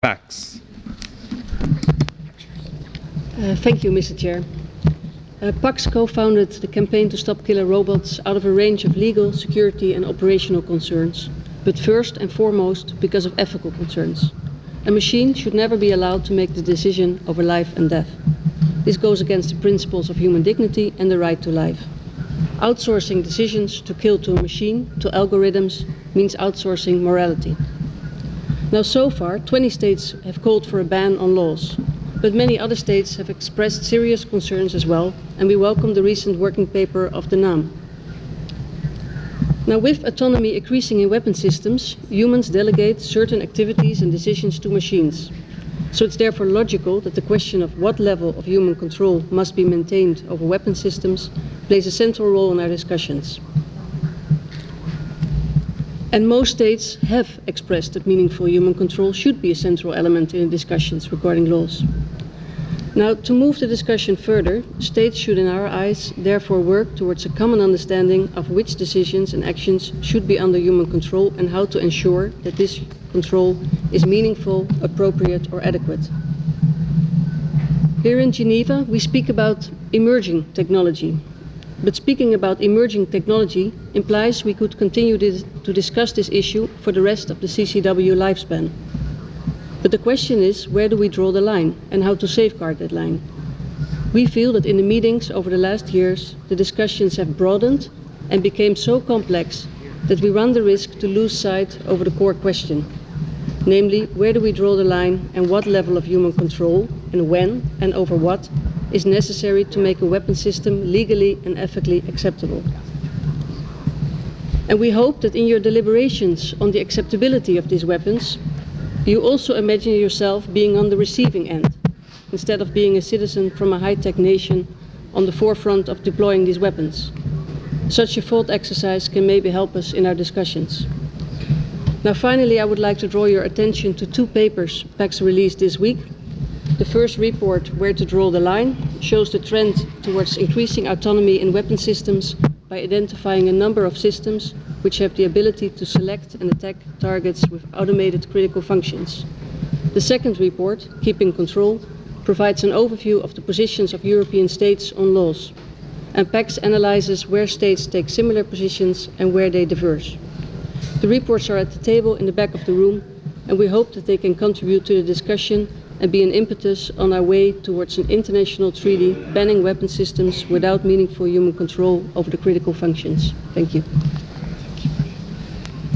PAX. Thank you, Mr. Chair. PAX co-founded the campaign to stop killer robots out of a range of legal, security and operational concerns, but first and foremost because of ethical concerns. A machine should never be allowed to make the decision over life and death. This goes against the principles of human dignity and the right to life. Outsourcing decisions to kill to a machine, to algorithms, means outsourcing morality. Now, so far, 20 states have called for a ban on laws, but many other states have expressed serious concerns as well, and we welcome the recent working paper of the NAM. Now, with autonomy increasing in weapon systems, humans delegate certain activities and decisions to machines. So it's therefore logical that the question of what level of human control must be maintained over weapon systems plays a central role in our discussions. And most states have expressed that meaningful human control should be a central element in the discussions regarding laws. Now, to move the discussion further, states should, in our eyes, therefore work towards a common understanding of which decisions and actions should be under human control and how to ensure that this control is meaningful, appropriate, or adequate. Here in Geneva, we speak about emerging technology. But speaking about emerging technology implies we could continue to discuss this issue for the rest of the CCW lifespan. But the question is, where do we draw the line and how to safeguard that line? We feel that in the meetings over the last years, the discussions have broadened and became so complex that we run the risk to lose sight over the core question. Namely, where do we draw the line and what level of human control and when and over what is necessary to make a weapon system legally and ethically acceptable. And we hope that in your deliberations on the acceptability of these weapons, you also imagine yourself being on the receiving end, instead of being a citizen from a high-tech nation on the forefront of deploying these weapons. Such a thought exercise can maybe help us in our discussions. Now, finally, I would like to draw your attention to two papers PAX released this week. The first report, Where to Draw the Line, shows the trend towards increasing autonomy in weapon systems by identifying a number of systems which have the ability to select and attack targets with automated critical functions. The second report, Keeping Control, provides an overview of the positions of European states on laws, and PAX analyzes where states take similar positions and where they diverge. The reports are at the table in the back of the room, and we hope that they can contribute to the discussion and be an impetus on our way towards an international treaty banning weapon systems without meaningful human control over the critical functions. Thank you.